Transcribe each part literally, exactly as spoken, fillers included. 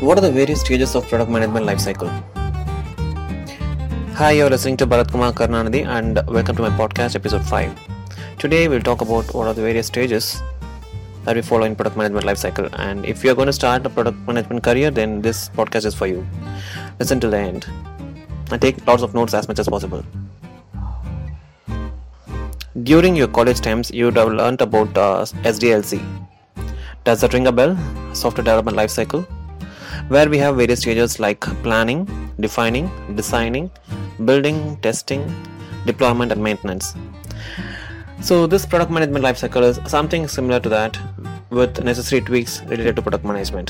What are the various stages of product management lifecycle? Hi, you're listening to Bharat Kumar Karnanidhi and welcome to my podcast episode five. Today we'll talk about what are the various stages that we follow in product management lifecycle, and if you're going to start a product management career, then this podcast is for you. Listen till the end and take lots of notes as much as possible. During your college times, you would have learnt about uh, S D L C. Does that ring a bell? Software development lifecycle, where we have various stages like planning, defining, designing, building, testing, deployment and maintenance. So this product management lifecycle is something similar to that with necessary tweaks related to product management.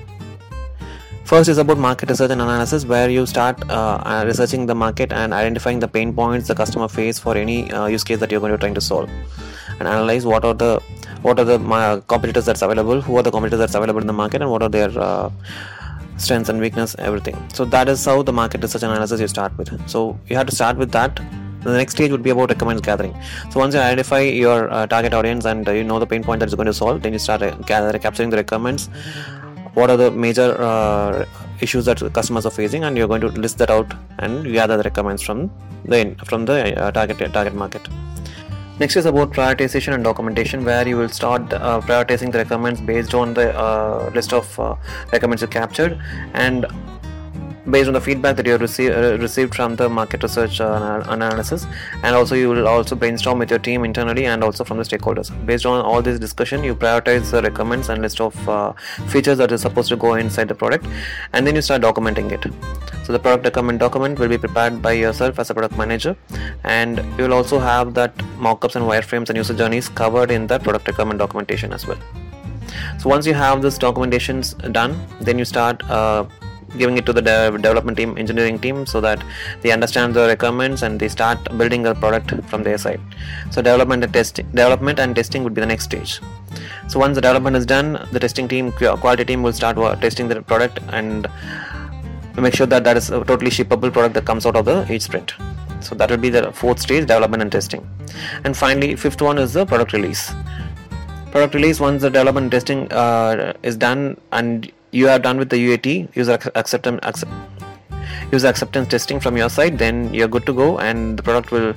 First is about market research and analysis, where you start uh, researching the market and identifying the pain points the customer face for any uh, use case that you're going to try to solve, and analyze what are the what are the uh, competitors that's available, who are the competitors that's available in the market, and what are their uh, strengths and weakness, everything. So that is how the market research analysis you start with. So you have to start with that. The next stage would be about requirements gathering. So once you identify your uh, target audience and uh, you know the pain point that is going to solve, then you start uh, gather, capturing the requirements. What are the major uh, issues that customers are facing, and you're going to list that out and gather the requirements from the from the uh, target target market. Next is about prioritization and documentation, where you will start uh, prioritizing the requirements based on the uh, list of uh, requirements you captured, and based on the feedback that you have received, uh, received from the market research uh, analysis, and also you will also brainstorm with your team internally and also from the stakeholders. Based on all this discussion, you prioritize the requirements and list of uh, features that is supposed to go inside the product, and then you start documenting it. So the product requirement document will be prepared by yourself as a product manager, and you will also have that mockups and wireframes and user journeys covered in the product requirement documentation as well. So once you have this documentations done, then you start uh, giving it to the de- development team, engineering team, so that they understand the requirements and they start building the product from their side. So development and testing, development and testing would be the next stage. So once the development is done, the testing team, quality team will start testing the product and make sure that that is a totally shippable product that comes out of the each sprint. So that will be the fourth stage, development and testing. And finally, fifth one is the product release. Product release, once the development and testing uh, is done and you are done with the U A T, user acceptance accept, user acceptance testing from your side, then you're good to go and the product will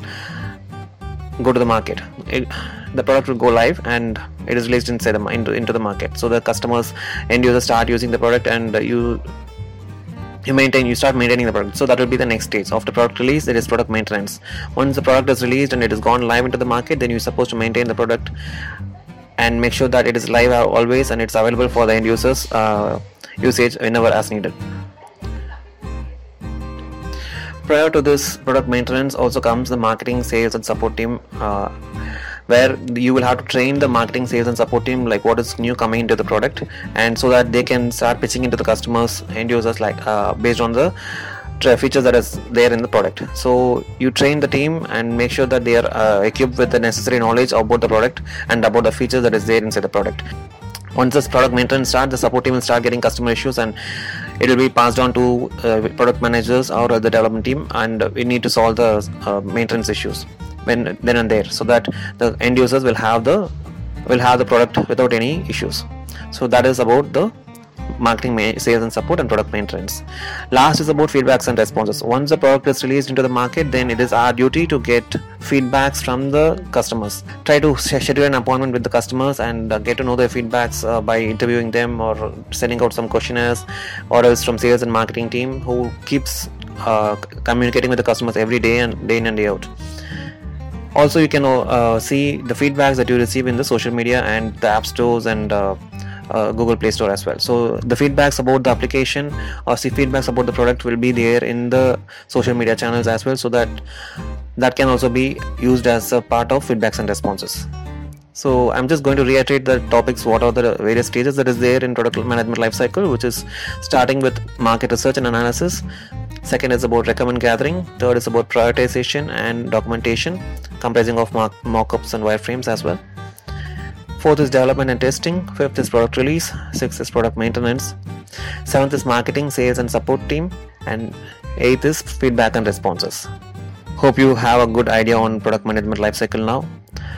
go to the market. It, the product will go live and it is released inside the, into, into the market. So the customers, end users start using the product, and you you maintain you start maintaining the product. So that will be the next stage. After product release, it is product maintenance. Once the product is released and it is gone live into the market, then you're supposed to maintain the product and make sure that it is live always and it's available for the end users uh, usage whenever as needed. Prior to this product maintenance also comes the marketing, sales and support team, uh, where you will have to train the marketing, sales and support team like what is new coming into the product, and so that they can start pitching into the customers, end users, like uh, based on the features that is there in the product. So you train the team and make sure that they are uh, equipped with the necessary knowledge about the product and about the features that is there inside the product. Once this product maintenance starts, the support team will start getting customer issues and it will be passed on to uh, product managers or uh, the development team, and we need to solve the uh, maintenance issues when then and there, so that the end users will have the will have the product without any issues. So that is about the marketing, sales and support and product maintenance. Last is about feedbacks and responses. Once the product is released into the market, then it is our duty to get feedbacks from the customers. Try to schedule an appointment with the customers and uh, get to know their feedbacks uh, by interviewing them or sending out some questionnaires, or else from sales and marketing team who keeps uh, communicating with the customers every day and day in and day out. Also, you can uh, see the feedbacks that you receive in the social media and the app stores and uh, Uh, Google Play Store as well. So the feedbacks about the application or see feedbacks about the product will be there in the social media channels as well, so that that can also be used as a part of feedbacks and responses. So I'm just going to reiterate the topics, what are the various stages that is there in product management lifecycle, which is starting with market research and analysis. Second is about requirement gathering. Third is about prioritization and documentation, comprising of mock- mockups and wireframes as well. Fourth is development and testing. Fifth is product release. Sixth is product maintenance. Seventh is marketing, sales and support team. And eighth is feedback and responses. Hope you have a good idea on product management lifecycle now.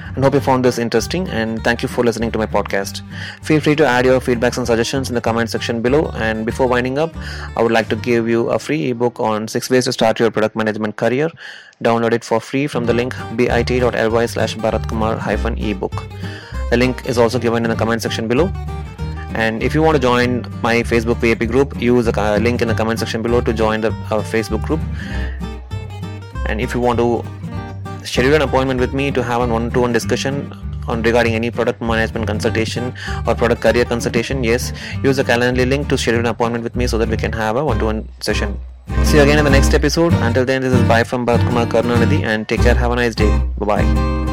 and hope you found this interesting, and thank you for listening to my podcast. Feel free to add your feedbacks and suggestions in the comment section below. And before winding up, I would like to give you a free ebook on six ways to start your product management career. Download it for free from the link bit.ly slash bharatkumar hyphen ebook. The link is also given in the comment section below. And if you want to join my Facebook V I P group, use the link in the comment section below to join the uh, Facebook group. And if you want to schedule an appointment with me to have a one-to-one discussion on regarding any product management consultation or product career consultation, yes, use the Calendly link to schedule an appointment with me so that we can have a one-to-one session. See you again in the next episode. Until then, this is bye from Bharatkumar Karunanidhi, and take care. Have a nice day. Bye-bye.